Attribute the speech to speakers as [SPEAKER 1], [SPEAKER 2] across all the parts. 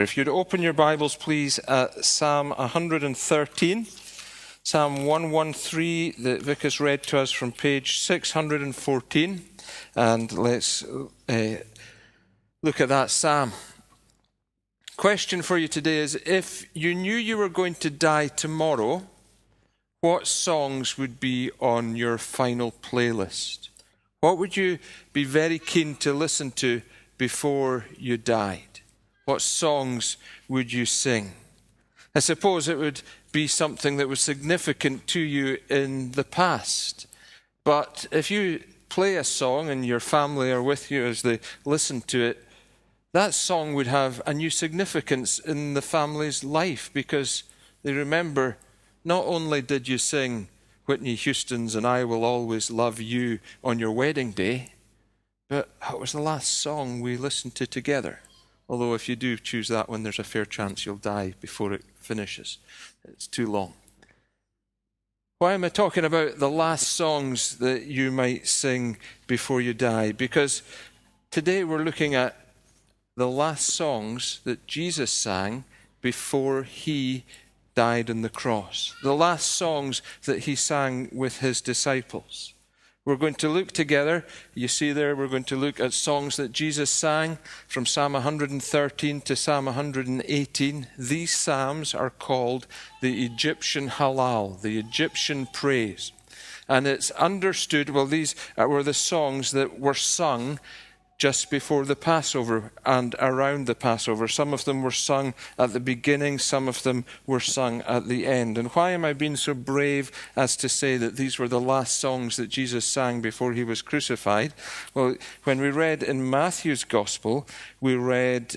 [SPEAKER 1] If you'd open your Bibles, please, at Psalm 113, Psalm 113 that Vic has read to us from page 614, and let's look at that psalm. Question for you today is, if you knew you were going to die tomorrow, what songs would be on your final playlist? What would you be very keen to listen to before you died? What songs would you sing? I suppose it would be something that was significant to you in the past. But if you play a song and your family are with you as they listen to it, that song would have a new significance in the family's life, because they remember, not only did you sing Whitney Houston's "And I Will Always Love You" on your wedding day, but it was the last song we listened to together. Although if you do choose that one, there's a fair chance you'll die before it finishes. It's too long. Why am I talking about the last songs that you might sing before you die? Because today we're looking at the last songs that Jesus sang before he died on the cross. The last songs that he sang with his disciples. We're going to look together. You see there, we're going to look at songs that Jesus sang from Psalm 113 to Psalm 118. These psalms are called the Egyptian Hallel, the Egyptian praise. And it's understood, well, these were the songs that were sung just before the Passover and around the Passover. Some of them were sung at the beginning, some of them were sung at the end. And why am I being so brave as to say that these were the last songs that Jesus sang before he was crucified? Well, when we read in Matthew's Gospel, we read,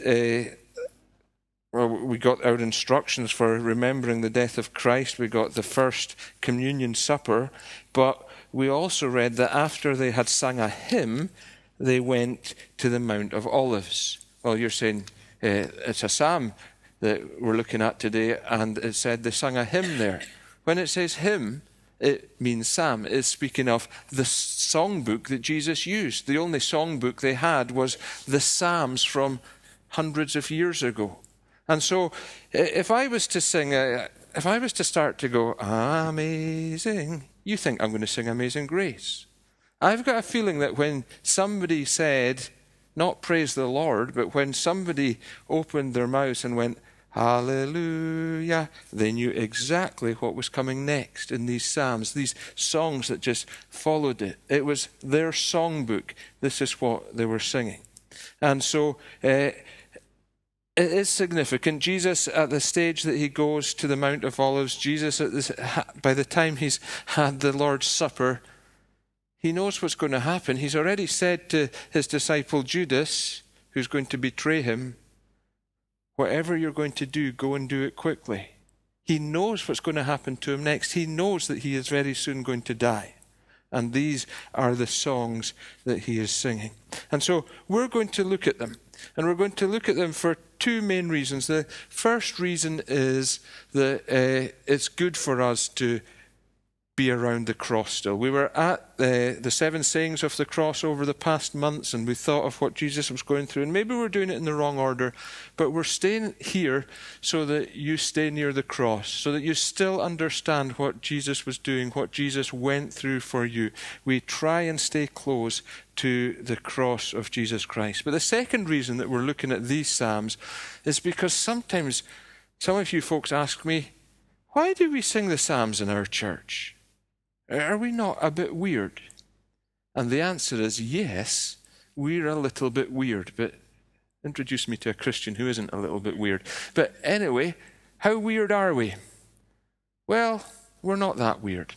[SPEAKER 1] we got our instructions for remembering the death of Christ. We got the first communion supper, but we also read that after they had sung a hymn, they went to the Mount of Olives. Well, you're saying it's a psalm that we're looking at today, and it said they sung a hymn there. When it says hymn, it means psalm. It's speaking of the songbook that Jesus used. The only songbook they had was the Psalms from hundreds of years ago. And so if I was to sing, if I was to start to go, amazing, you think I'm going to sing Amazing Grace. I've got a feeling that when somebody said, not praise the Lord, but when somebody opened their mouths and went, hallelujah, they knew exactly what was coming next in these psalms, these songs that just followed it. It was their songbook. This is what they were singing. And so it is significant. Jesus, at the stage that he goes to the Mount of Olives, Jesus, by the time he's had the Lord's Supper, he knows what's going to happen. He's already said to his disciple Judas, who's going to betray him, whatever you're going to do, go and do it quickly. He knows what's going to happen to him next. He knows that he is very soon going to die. And these are the songs that he is singing. And so we're going to look at them. And we're going to look at them for two main reasons. The first reason is that it's good for us to be around the cross still. We were at the 7 sayings of the cross over the past months, and we thought of what Jesus was going through, and maybe we're doing it in the wrong order, but we're staying here so that you stay near the cross, so that you still understand what Jesus was doing, what Jesus went through for you. We try and stay close to the cross of Jesus Christ. But the second reason that we're looking at these psalms is because sometimes some of you folks ask me, why do we sing the psalms in our church? Are we not a bit weird? And the answer is yes, we're a little bit weird. But introduce me to a Christian who isn't a little bit weird. But anyway, how weird are we? Well, we're not that weird.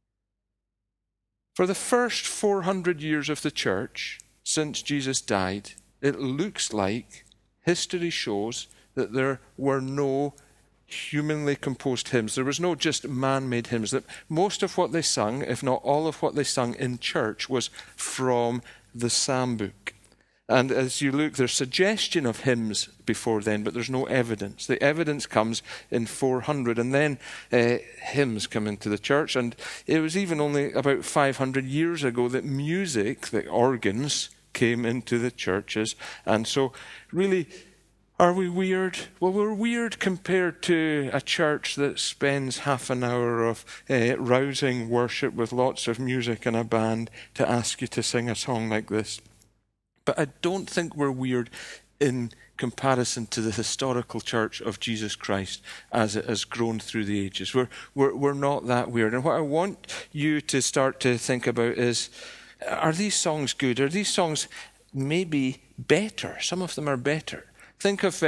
[SPEAKER 1] For the first 400 years of the church, since Jesus died, it looks like history shows that there were no humanly composed hymns. There was no just man-made hymns. That most of what they sung, if not all of what they sung in church, was from the psalm book. And as you look, there's suggestion of hymns before then, but there's no evidence. The evidence comes in 400, and then hymns come into the church. And it was even only about 500 years ago that music, the organs, came into the churches. And so really, Are we weird? Well, we're weird compared to a church that spends half an hour of rousing worship with lots of music and a band to ask you to sing a song like this. But I don't think we're weird in comparison to the historical church of Jesus Christ as it has grown through the ages. We're not that weird. And what I want you to start to think about is, are these songs good? Are these songs maybe better? Some of them are better. Think of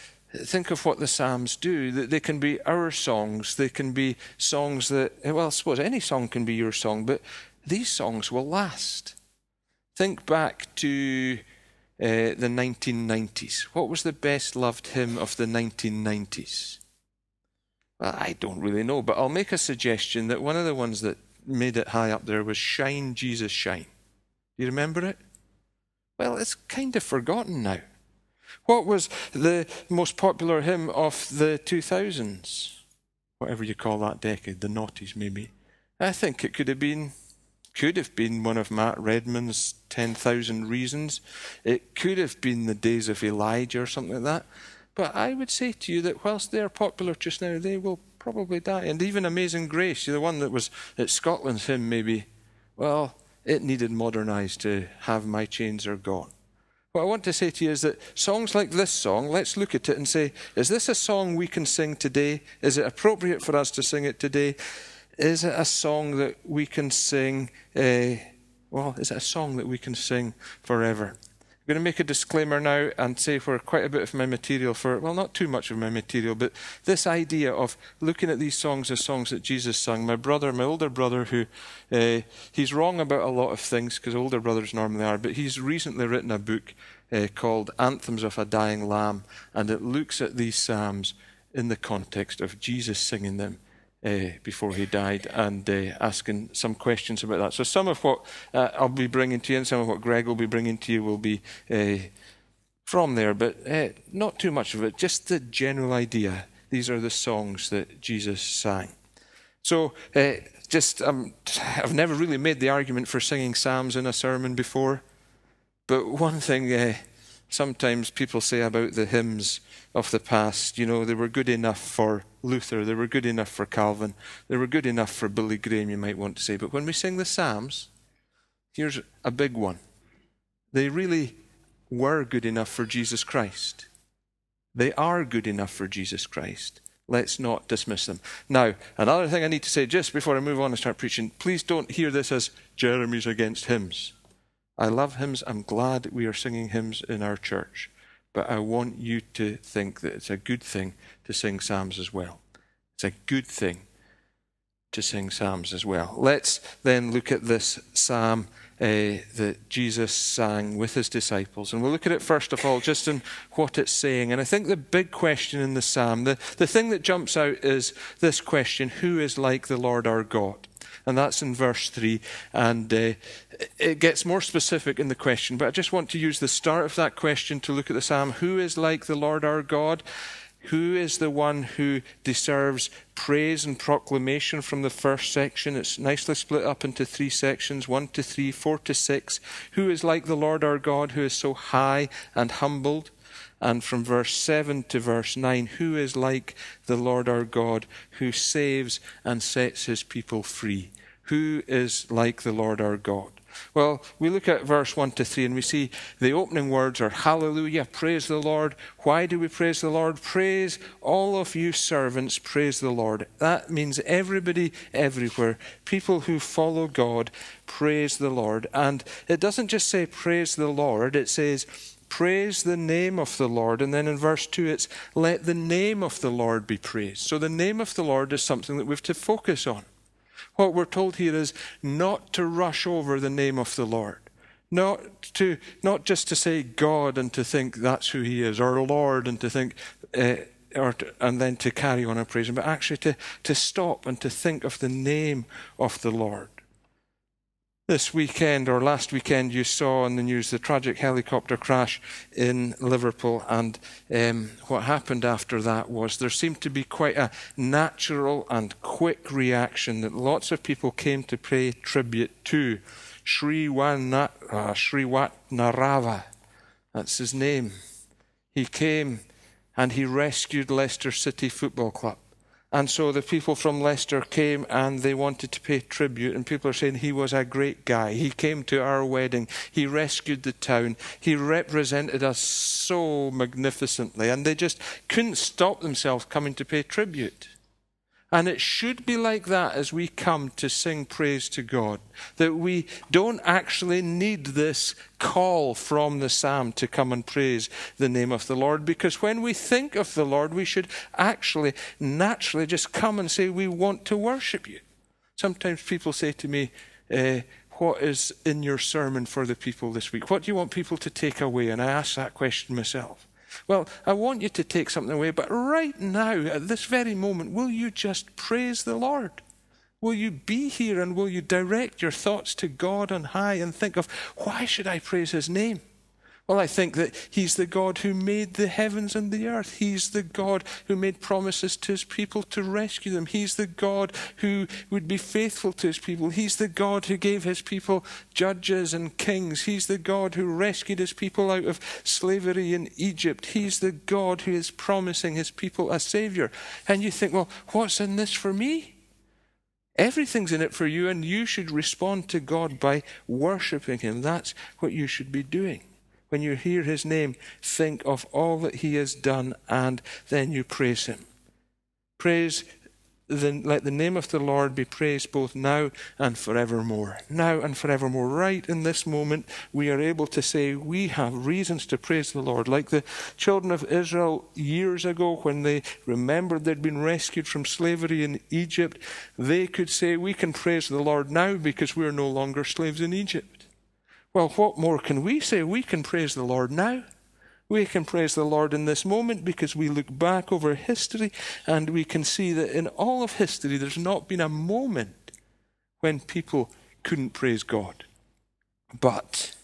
[SPEAKER 1] what the Psalms do. They can be our songs. They can be songs that, well, I suppose any song can be your song, but these songs will last. Think back to the 1990s. What was the best loved hymn of the 1990s? Well, I don't really know, but I'll make a suggestion that one of the ones that made it high up there was Shine, Jesus, Shine. Do you remember it? Well, it's kind of forgotten now. What was the most popular hymn of the 2000s? Whatever you call that decade, the noughties maybe. I think it could have been one of Matt Redman's 10,000 Reasons. It could have been the Days of Elijah or something like that. But I would say to you that whilst they are popular just now, they will probably die. And even Amazing Grace, the one that was at Scotland's hymn maybe, well, it needed modernised to Have My Chains Are Gone. What I want to say to you is that songs like this song, let's look at it and say, is this a song we can sing today? Is it appropriate for us to sing it today? Is it a song that we can sing, is it a song that we can sing forever? I'm going to make a disclaimer now and say where quite a bit of my material not too much of my material, but this idea of looking at these songs as songs that Jesus sung. My older brother, who, he's wrong about a lot of things, because older brothers normally are, but he's recently written a book called Anthems of a Dying Lamb, and it looks at these psalms in the context of Jesus singing them before he died, and asking some questions about that. So some of what I'll be bringing to you and some of what Greg will be bringing to you will be from there, but not too much of it, just the general idea. These are the songs that Jesus sang. So I've never really made the argument for singing psalms in a sermon before, but one thing sometimes people say about the hymns of the past, they were good enough for Luther, they were good enough for Calvin, they were good enough for Billy Graham, you might want to say. But when we sing the Psalms, here's a big one. They really were good enough for Jesus Christ. They are good enough for Jesus Christ. Let's not dismiss them. Now, another thing I need to say just before I move on and start preaching, please don't hear this as Jeremy's against hymns. I love hymns. I'm glad we are singing hymns in our church. But I want you to think that it's a good thing to sing psalms as well. It's a good thing to sing psalms as well. Let's then look at this psalm that Jesus sang with his disciples. And we'll look at it first of all just in what it's saying. And I think the big question in the psalm, the thing that jumps out is this question: who is like the Lord our God? And that's in verse 3. And it gets more specific in the question, but I just want to use the start of that question to look at the psalm. Who is like the Lord our God? Who is the one who deserves praise and proclamation from the first section? It's nicely split up into 3 sections, 1 to 3, 4 to 6. Who is like the Lord our God, who is so high and humbled? And from verse 7 to verse 9, who is like the Lord our God, who saves and sets his people free? Who is like the Lord our God? Well, we look at verse 1 to 3 and we see the opening words are hallelujah, praise the Lord. Why do we praise the Lord? Praise all of you servants, praise the Lord. That means everybody, everywhere, people who follow God, praise the Lord. And it doesn't just say praise the Lord, it says praise the name of the Lord. And then in verse 2 it's let the name of the Lord be praised. So the name of the Lord is something that we have to focus on. What we're told here is not to rush over the name of the Lord. Not just to say God and to think that's who he is, or Lord and to think, and then to carry on and praise him, but actually to stop and to think of the name of the Lord. This weekend or last weekend you saw on the news the tragic helicopter crash in Liverpool, and what happened after that was there seemed to be quite a natural and quick reaction that lots of people came to pay tribute to Sri Wat Narava. That's his name. He came and he rescued Leicester City Football Club. And so the people from Leicester came and they wanted to pay tribute. And people are saying he was a great guy. He came to our wedding. He rescued the town. He represented us so magnificently. And they just couldn't stop themselves coming to pay tribute. And it should be like that as we come to sing praise to God, that we don't actually need this call from the psalm to come and praise the name of the Lord, because when we think of the Lord, we should actually naturally just come and say, we want to worship you. Sometimes people say to me, what is in your sermon for the people this week? What do you want people to take away? And I ask that question myself. Well, I want you to take something away, but right now, at this very moment, will you just praise the Lord? Will you be here and will you direct your thoughts to God on high and think of, why should I praise his name? Well, I think that he's the God who made the heavens and the earth. He's the God who made promises to his people to rescue them. He's the God who would be faithful to his people. He's the God who gave his people judges and kings. He's the God who rescued his people out of slavery in Egypt. He's the God who is promising his people a Savior. And you think, well, what's in this for me? Everything's in it for you, and you should respond to God by worshiping him. That's what you should be doing. When you hear his name, think of all that he has done, and then you praise him. Let the name of the Lord be praised both now and forevermore. Now and forevermore. Right in this moment, we are able to say we have reasons to praise the Lord. Like the children of Israel years ago, when they remembered they'd been rescued from slavery in Egypt, they could say, we can praise the Lord now because we're no longer slaves in Egypt. Well, what more can we say? We can praise the Lord now. We can praise the Lord in this moment because we look back over history and we can see that in all of history there's not been a moment when people couldn't praise God. But,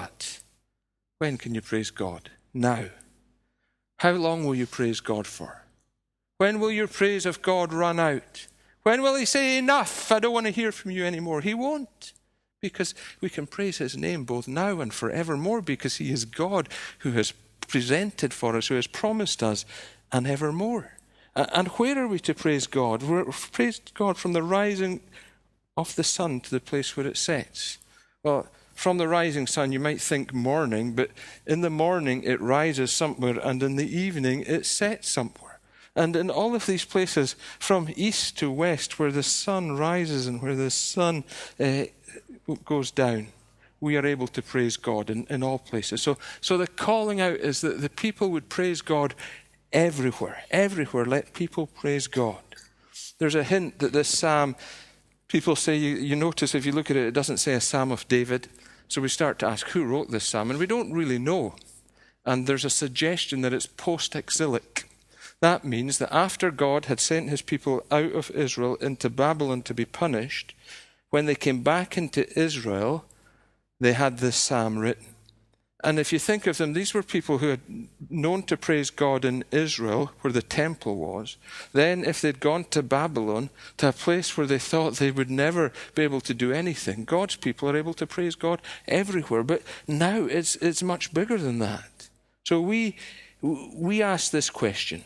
[SPEAKER 1] when can you praise God? Now. How long will you praise God for? When will your praise of God run out? When will he say, enough, I don't want to hear from you anymore? He won't. Because we can praise his name both now and forevermore, because he is God who has presented for us, who has promised us, and evermore. And where are we to praise God? We're praised God from the rising of the sun to the place where it sets. Well, from the rising sun, you might think morning, but in the morning it rises somewhere, and in the evening it sets somewhere. And in all of these places, from east to west, where the sun rises and where the sun goes down, we are able to praise God in all places. So the calling out is that the people would praise God everywhere. Everywhere, let people praise God. There's a hint that this psalm, people say, you notice if you look at it, it doesn't say a psalm of David. So we start to ask, who wrote this psalm? And we don't really know. And there's a suggestion that it's post-exilic. That means that after God had sent his people out of Israel into Babylon to be punished, when they came back into Israel, they had this psalm written. And if you think of them, these were people who had known to praise God in Israel, where the temple was. Then if they'd gone to Babylon, to a place where they thought they would never be able to do anything, God's people are able to praise God everywhere. But now it's much bigger than that. So we ask this question.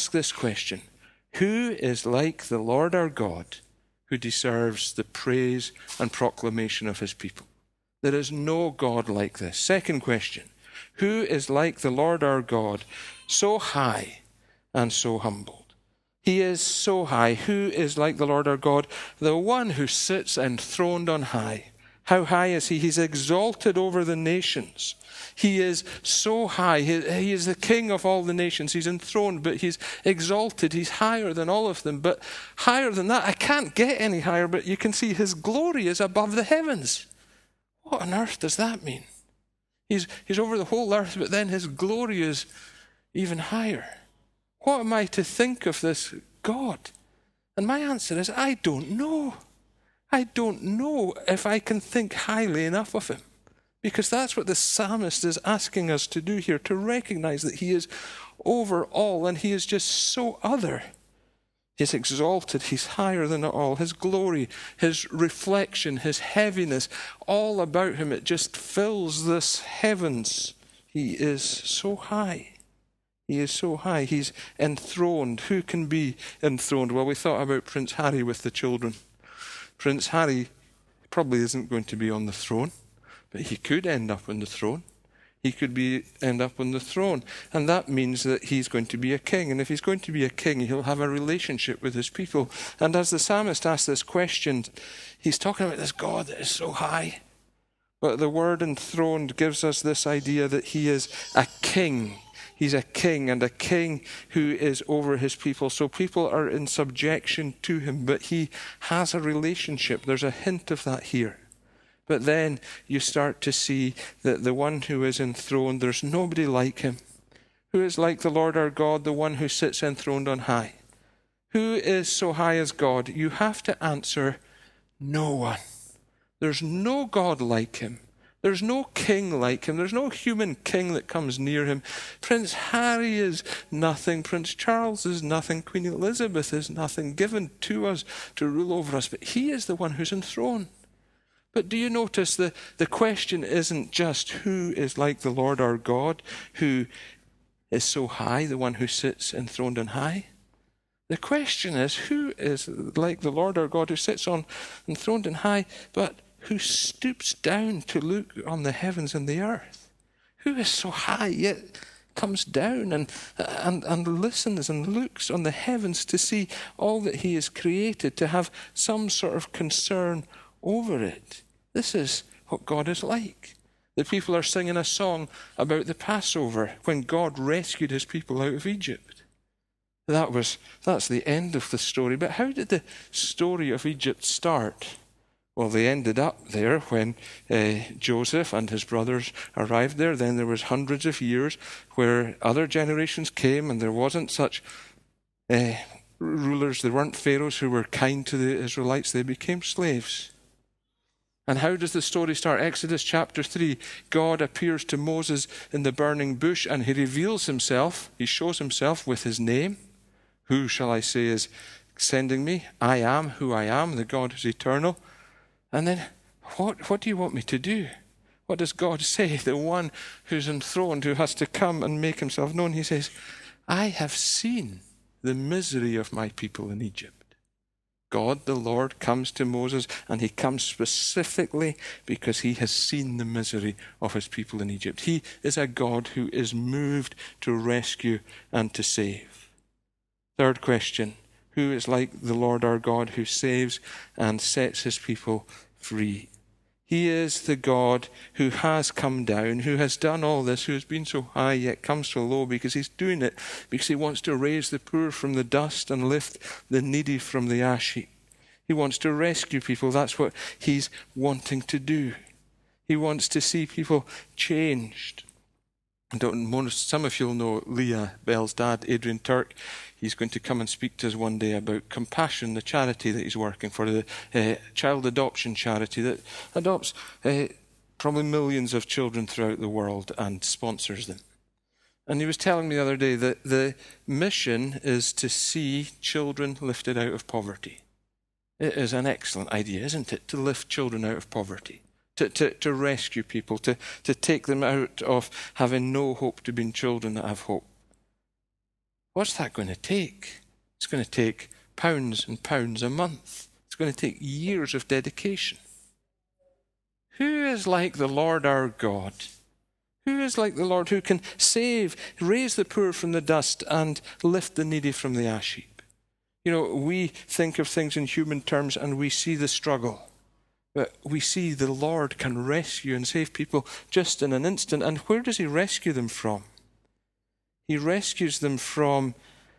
[SPEAKER 1] Who is like the Lord our God, who deserves the praise and proclamation of his people? There is no God like this. Second question, who is like the Lord our God, so high and so humbled? He is so high. Who is like the Lord our God, the one who sits enthroned on high? How high is he? He's exalted over the nations. He is so high. He is the king of all the nations. He's enthroned, but he's exalted. He's higher than all of them. But higher than that, I can't get any higher, but you can see his glory is above the heavens. What on earth does that mean? He's over the whole earth, but then his glory is even higher. What am I to think of this God? And my answer is, I don't know. I don't know if I can think highly enough of him. Because that's what the psalmist is asking us to do here, to recognize that he is over all and he is just so other. He's exalted, he's higher than it all. His glory, his reflection, his heaviness, all about him, it just fills this heavens. He is so high. He is so high. He's enthroned. Who can be enthroned? Well, we thought about Prince Harry with the children. Prince Harry probably isn't going to be on the throne, but he could end up on the throne. He could end up on the throne. And that means that he's going to be a king. And if he's going to be a king, he'll have a relationship with his people. And as the psalmist asks this question, he's talking about this God that is so high. But the word enthroned gives us this idea that he is a king. He's a king, and a king who is over his people. So people are in subjection to him, but he has a relationship. There's a hint of that here. But then you start to see that the one who is enthroned, there's nobody like him. Who is like the Lord our God, the one who sits enthroned on high? Who is so high as God? You have to answer, no one. There's no God like him. There's no king like him. There's no human king that comes near him. Prince Harry is nothing. Prince Charles is nothing. Queen Elizabeth is nothing given to us to rule over us. But he is the one who's enthroned. But do you notice the question isn't just who is like the Lord our God, who is so high, the one who sits enthroned on high? The question is who is like the Lord our God, who sits on enthroned on high, but who stoops down to look on the heavens and the earth? Who is so high yet comes down and listens and looks on the heavens to see all that he has created, to have some sort of concern over it? This is what God is like. The people are singing a song about the Passover when God rescued his people out of Egypt. That's the end of the story. But how did the story of Egypt start? Well, they ended up there when Joseph and his brothers arrived there. Then there was hundreds of years where other generations came and there wasn't such rulers. There weren't pharaohs who were kind to the Israelites. They became slaves. And how does the story start? Exodus chapter 3, God appears to Moses in the burning bush and he reveals himself. He shows himself with his name. Who shall I say is sending me? I am who I am, the God who's eternal. And then, what do you want me to do? What does God say? The one who's enthroned, who has to come and make himself known. He says, I have seen the misery of my people in Egypt. God, the Lord, comes to Moses, and he comes specifically because he has seen the misery of his people in Egypt. He is a God who is moved to rescue and to save. Third question, who is like the Lord our God, who saves and sets his people free? He is the God who has come down, who has done all this, who has been so high yet comes so low, because he's doing it because he wants to raise the poor from the dust and lift the needy from the ash heap. He wants to rescue people. That's what he's wanting to do. He wants to see people changed. Some of you will know Leah Bell's dad, Adrian Turk. He's going to come and speak to us one day about Compassion, the charity that he's working for, the child adoption charity that adopts probably millions of children throughout the world and sponsors them. And he was telling me the other day that the mission is to see children lifted out of poverty. It is an excellent idea, isn't it, to lift children out of poverty. To rescue people, to take them out of having no hope to being children that have hope. What's that going to take? It's going to take pounds and pounds a month. It's going to take years of dedication. Who is like the Lord our God? Who is like the Lord who can save, raise the poor from the dust and lift the needy from the ash heap? You know, we think of things in human terms and we see the struggle. But we see the Lord can rescue and save people just in an instant. And where does he rescue them from? He rescues them from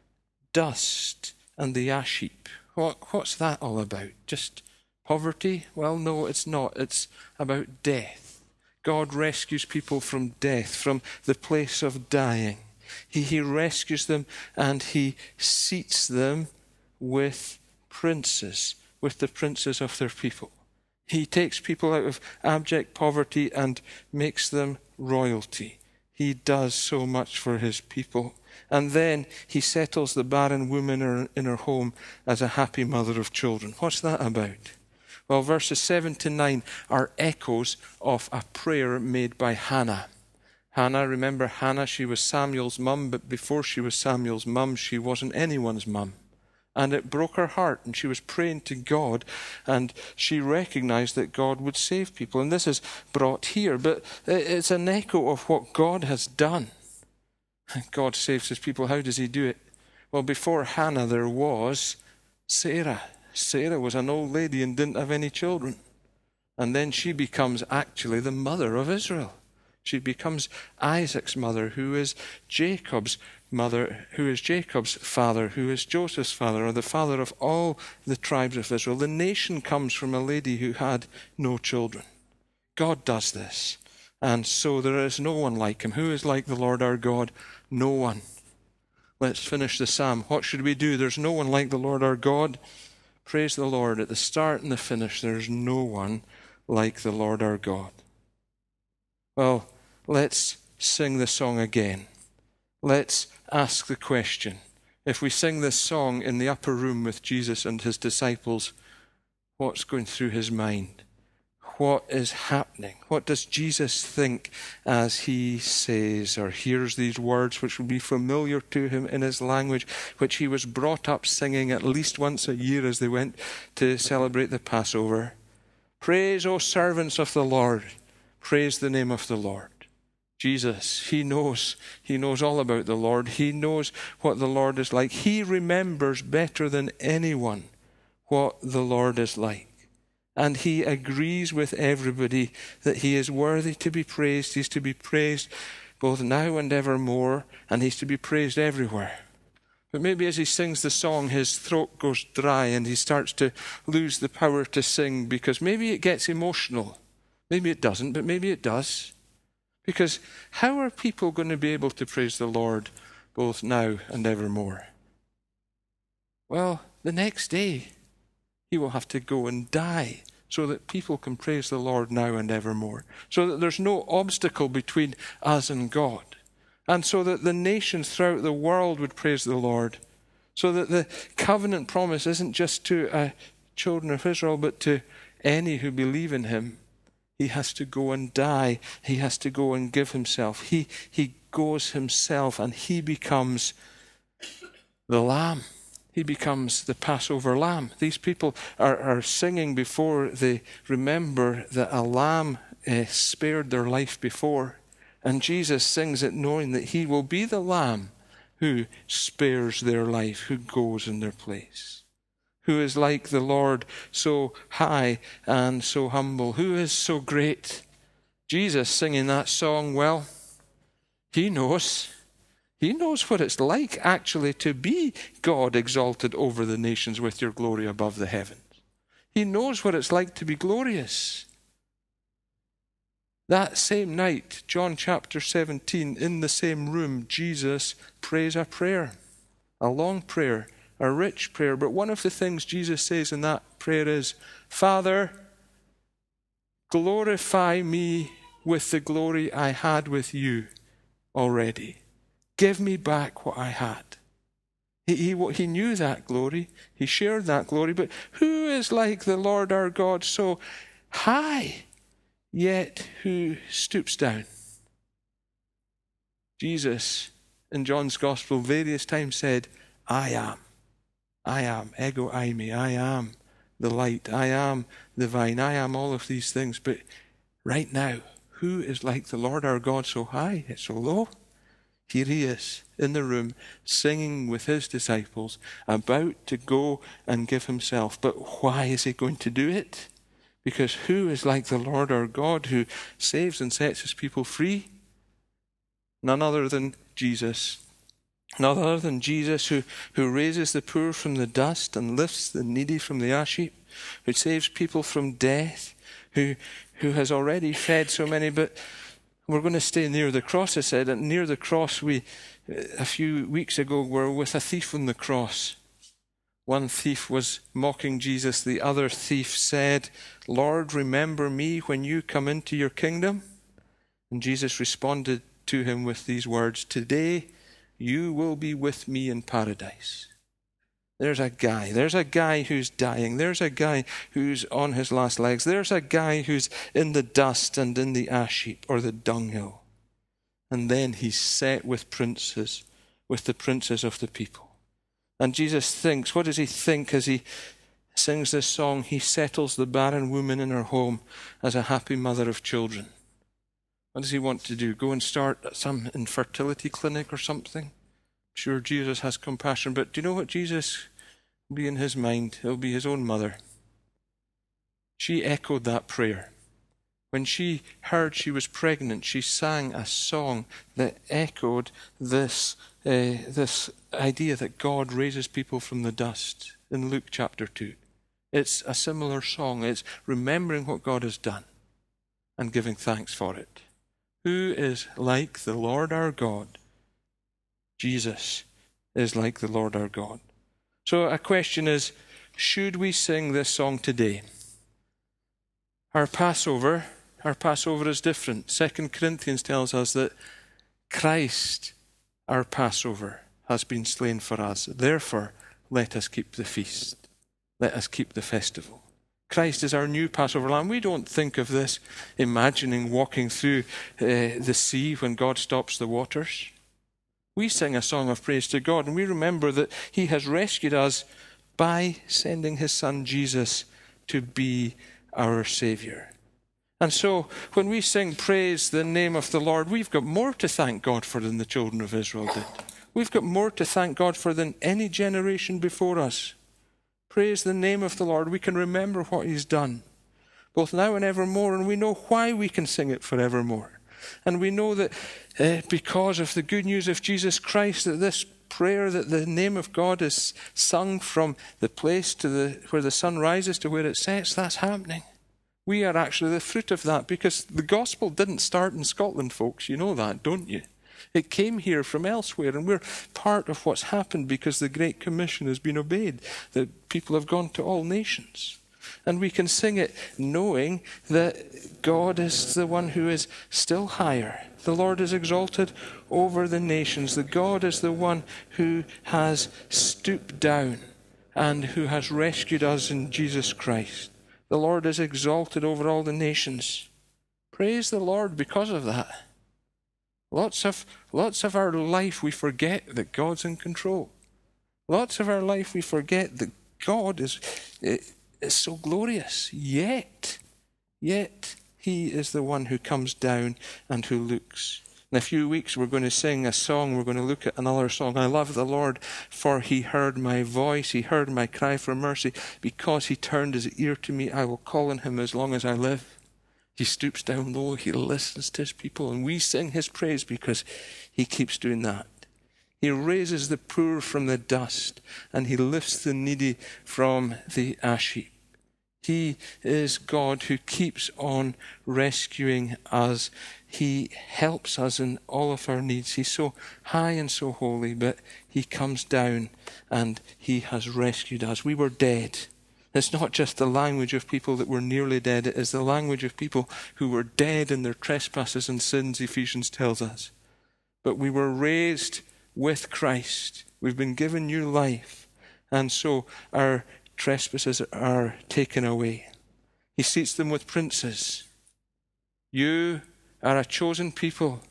[SPEAKER 1] dust and the ash heap. What's that all about? Just poverty? Well, no, it's not. It's about death. God rescues people from death, from the place of dying. He rescues them and he seats them with princes, with the princes of their people. He takes people out of abject poverty and makes them royalty. He does so much for his people. And then he settles the barren woman in her home as a happy mother of children. What's that about? Well, verses 7 to 9 are echoes of a prayer made by Hannah. Hannah, remember Hannah, she was Samuel's mum, but before she was Samuel's mum, she wasn't anyone's mum. And it broke her heart, and she was praying to God, and she recognized that God would save people. And this is brought here, but it's an echo of what God has done. God saves his people. How does he do it? Well, before Hannah, there was Sarah. Sarah was an old lady and didn't have any children. And then she becomes actually the mother of Israel. She becomes Isaac's mother, who is Jacob's mother, who is Jacob's father, who is Joseph's father, or the father of all the tribes of Israel. The nation comes from a lady who had no children. God does this. And so there is no one like him. Who is like the Lord our God? No one. Let's finish the psalm. What should we do? There's no one like the Lord our God. Praise the Lord. At the start and the finish, there's no one like the Lord our God. Well, let's sing the song again. Let's ask the question. If we sing this song in the upper room with Jesus and his disciples, what's going through his mind? What is happening? What does Jesus think as he says or hears these words which will be familiar to him in his language, which he was brought up singing at least once a year as they went to celebrate the Passover? Praise, O servants of the Lord. Praise the name of the Lord. Jesus, he knows all about the Lord. He knows what the Lord is like. He remembers better than anyone what the Lord is like. And he agrees with everybody that he is worthy to be praised. He's to be praised both now and evermore, and he's to be praised everywhere. But maybe as he sings the song, his throat goes dry and he starts to lose the power to sing, because maybe it gets emotional. Maybe it doesn't, but maybe it does. Because how are people going to be able to praise the Lord both now and evermore? Well, the next day, he will have to go and die so that people can praise the Lord now and evermore. So that there's no obstacle between us and God. And so that the nations throughout the world would praise the Lord. So that the covenant promise isn't just to children of Israel, but to any who believe in him. He has to go and die. He has to go and give himself. He goes himself and he becomes the Lamb. He becomes the Passover lamb. These people are singing before they remember that a lamb spared their life before. And Jesus sings it knowing that he will be the lamb who spares their life, who goes in their place. Who is like the Lord, so high and so humble? Who is so great? Jesus singing that song, well, he knows. He knows what it's like actually to be God exalted over the nations with your glory above the heavens. He knows what it's like to be glorious. That same night, John chapter 17, in the same room, Jesus prays a prayer, a long prayer, a rich prayer. But one of the things Jesus says in that prayer is, Father, glorify me with the glory I had with you already. Give me back what I had. He knew that glory. He shared that glory. But who is like the Lord our God, so high, yet who stoops down? Jesus, in John's Gospel, various times said, I am, ego eimi, I am the light, I am the vine, I am all of these things. But right now, who is like the Lord our God, so high, yet so low? Here he is in the room singing with his disciples, about to go and give himself. But why is he going to do it? Because who is like the Lord our God, who saves and sets his people free? None other than Jesus. None other than Jesus, who raises the poor from the dust and lifts the needy from the ash heap, who saves people from death, who has already fed so many. But we're going to stay near the cross, I said. And near the cross, we, a few weeks ago, were with a thief on the cross. One thief was mocking Jesus. The other thief said, Lord, remember me when you come into your kingdom. And Jesus responded to him with these words, today you will be with me in paradise. There's a guy who's dying. There's a guy who's on his last legs. There's a guy who's in the dust and in the ash heap or the dunghill. And then he's set with princes, with the princes of the people. And Jesus thinks, what does he think as he sings this song? He settles the barren woman in her home as a happy mother of children. What does he want to do? Go and start some infertility clinic or something? I'm sure Jesus has compassion, but do you know what Jesus will be in his mind? It'll be his own mother. She echoed that prayer. When she heard she was pregnant, she sang a song that echoed this idea that God raises people from the dust in Luke chapter 2. It's a similar song. It's remembering what God has done and giving thanks for it. Who is like the Lord our God? Jesus is like the Lord our God. So a question is, should we sing this song today? Our Passover is different. 2 Corinthians tells us that Christ, our Passover, has been slain for us. Therefore, let us keep the feast. Let us keep the festival. Christ is our new Passover lamb. We don't think of this imagining walking through the sea when God stops the waters. We sing a song of praise to God, and we remember that he has rescued us by sending his son Jesus to be our Saviour. And so, when we sing praise the name of the Lord, we've got more to thank God for than the children of Israel did. We've got more to thank God for than any generation before us. Praise the name of the Lord. We can remember what he's done, both now and evermore, and we know why we can sing it forevermore. And we know that because of the good news of Jesus Christ, that this prayer, that the name of God is sung from the place to where the sun rises to where it sets, that's happening. We are actually the fruit of that, because the gospel didn't start in Scotland, folks. You know that, don't you? It came here from elsewhere, and we're part of what's happened because the Great Commission has been obeyed, that people have gone to all nations. And we can sing it knowing that God is the one who is still higher. The Lord is exalted over the nations. The God is the one who has stooped down and who has rescued us in Jesus Christ. The Lord is exalted over all the nations. Praise the Lord because of that. Lots of our life we forget that God's in control. Lots of our life we forget that God is so glorious. Yet he is the one who comes down and who looks. In a few weeks we're going to sing a song. We're going to look at another song. I love the Lord, for he heard my voice. He heard my cry for mercy. Because he turned his ear to me, I will call on him as long as I live. He stoops down low. He listens to his people. And we sing his praise because he keeps doing that. He raises the poor from the dust, and he lifts the needy from the ash heap. He is God who keeps on rescuing us. He helps us in all of our needs. He's so high and so holy, but he comes down and he has rescued us. We were dead. It's not just the language of people that were nearly dead. It is the language of people who were dead in their trespasses and sins, Ephesians tells us. But we were raised with Christ. We've been given new life. And so our trespasses are taken away. He seats them with princes. You are a chosen people.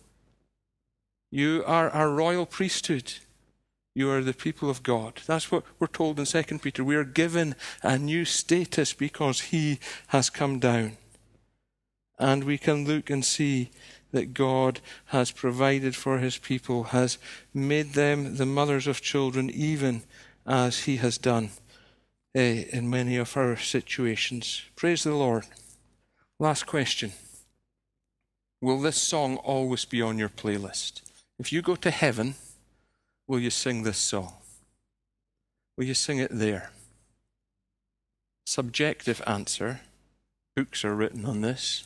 [SPEAKER 1] You are a royal priesthood. You are the people of God. That's what we're told in 2 Peter. We are given a new status because he has come down. And we can look and see that God has provided for his people, has made them the mothers of children, even as he has done in many of our situations. Praise the Lord. Last question. Will this song always be on your playlist? If you go to heaven, will you sing this song? Will you sing it there? Subjective answer. Books are written on this.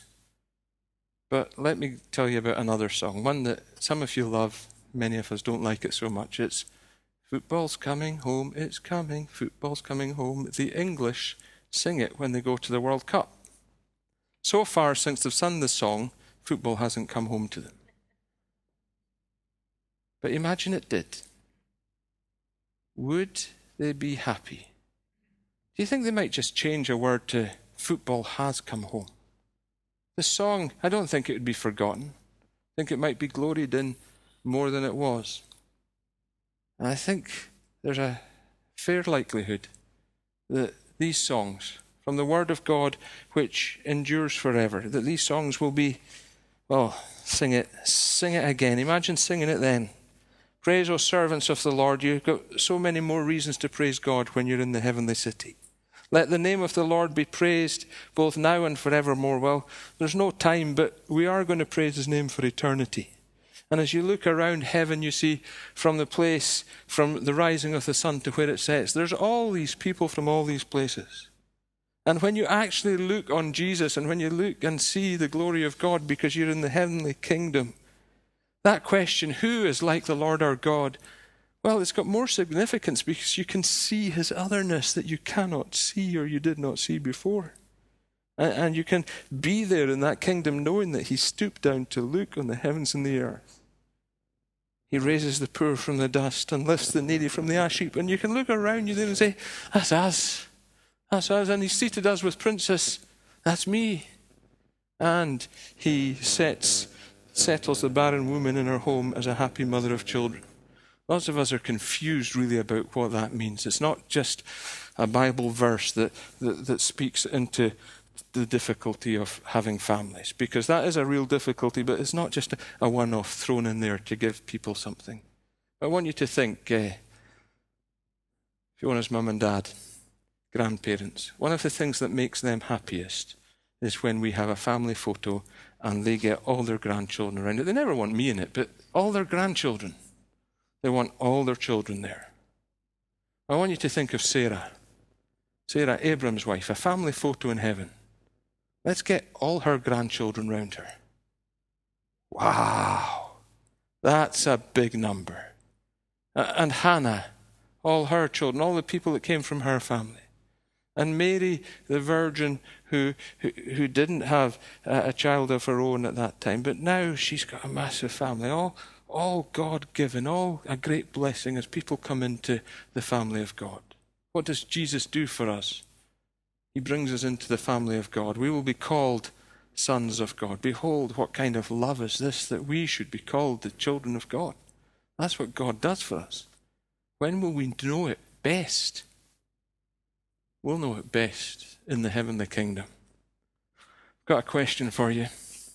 [SPEAKER 1] But let me tell you about another song, one that some of you love, many of us don't like it so much. It's "Football's Coming Home, It's Coming, Football's Coming Home." The English sing it when they go to the World Cup. So far, since they've sung this song, football hasn't come home to them. But imagine it did. Would they be happy? Do you think they might just change a word to "football has come home"? The song, I don't think it would be forgotten. think it might be gloried in more than it was. And I think there's a fair likelihood that these songs from the Word of God, which endures forever, that these songs will be, oh, sing it again. Imagine singing it then. Praise, O servants of the Lord. You've got so many more reasons to praise God when you're in the heavenly city. Let the name of the Lord be praised both now and forevermore. Well, there's no time, but we are going to praise his name for eternity. And as you look around heaven, you see from the place, from the rising of the sun to where it sets, there's all these people from all these places. And when you actually look on Jesus and when you look and see the glory of God because you're in the heavenly kingdom, that question, who is like the Lord our God? Well, it's got more significance because you can see his otherness that you cannot see or you did not see before. And you can be there in that kingdom knowing that he stooped down to look on the heavens and the earth. He raises the poor from the dust and lifts the needy from the ash heap. And you can look around you there and say, that's us. That's us. And he seated us with princes. That's me. And he settles the barren woman in her home as a happy mother of children. Lots of us are confused really about what that means. It's not just a Bible verse that speaks into the difficulty of having families, because that is a real difficulty, but it's not just a one-off thrown in there to give people something. I want you to think, Fiona's mum and dad, grandparents, one of the things that makes them happiest is when we have a family photo and they get all their grandchildren around it. They never want me in it, but all their grandchildren. They want all their children there. I want you to think of Sarah, Abram's wife, a family photo in heaven. Let's get all her grandchildren round her. Wow, that's a big number. And Hannah, all her children, all the people that came from her family. And Mary, the virgin, who didn't have a child of her own at that time, but now she's got a massive family, all God-given, all a great blessing as people come into the family of God. What does Jesus do for us? He brings us into the family of God. We will be called sons of God. Behold, what kind of love is this, that we should be called the children of God. That's what God does for us. When will we know it best? We'll know it best in the heavenly kingdom. I've got a question for you.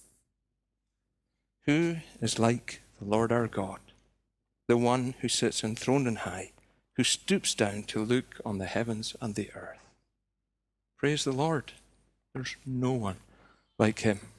[SPEAKER 1] Who is like the Lord our God, the one who sits enthroned on high, who stoops down to look on the heavens and the earth? Praise the Lord. There's no one like him.